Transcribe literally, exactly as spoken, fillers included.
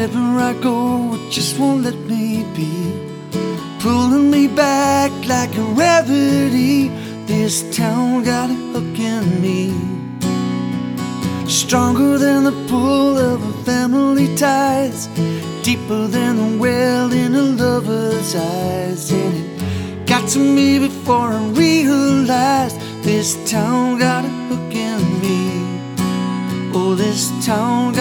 wherever I go, it just won't let me be. Pulling me back like a gravity. This town got a hook in me, stronger than the pull of a family ties, deeper than the well in a lover's eyes. And it got to me before I realized this town got a hook in me. Oh, this town